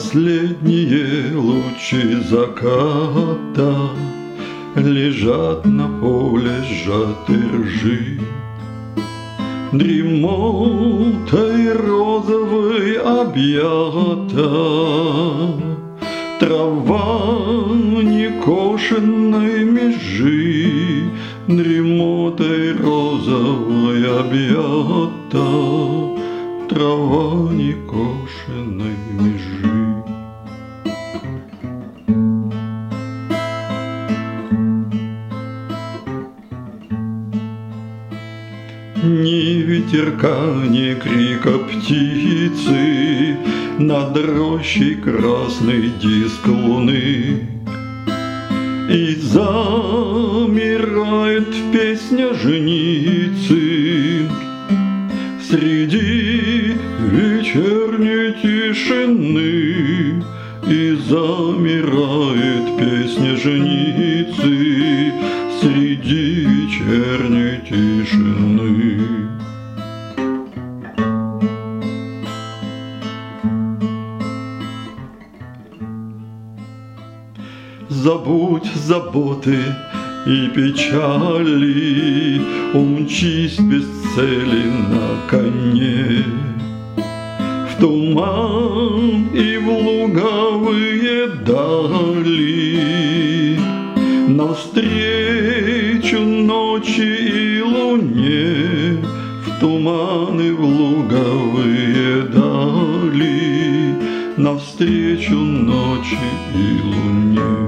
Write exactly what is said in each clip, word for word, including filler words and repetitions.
Последние лучи заката лежат на поле сжатой ржи. Дремотой розовой объята трава некошенной межи, дремотой розовой объята трава некошенной межи. Ни ветерка, ни крика птицы, над рощей красный диск луны. И замирает песня женицы среди вечерней тишины. И замирает песня женицы среди вечерней тишины. Забудь заботы и печали, умчись без цели на коне в туман и в луговые дали, навстречу ночи и луне, в туман и в луговые дали, навстречу ночи и луне.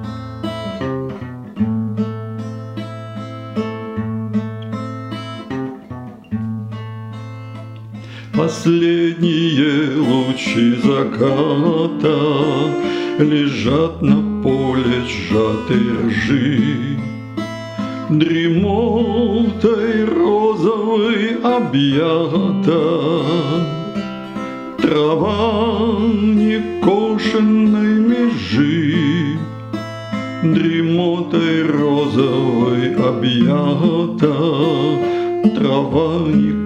Последние лучи заката лежат на поле сжатой ржи. Дремотой розовой объята трава некошенной межи, дремотой розовой объята трава некошенной межи.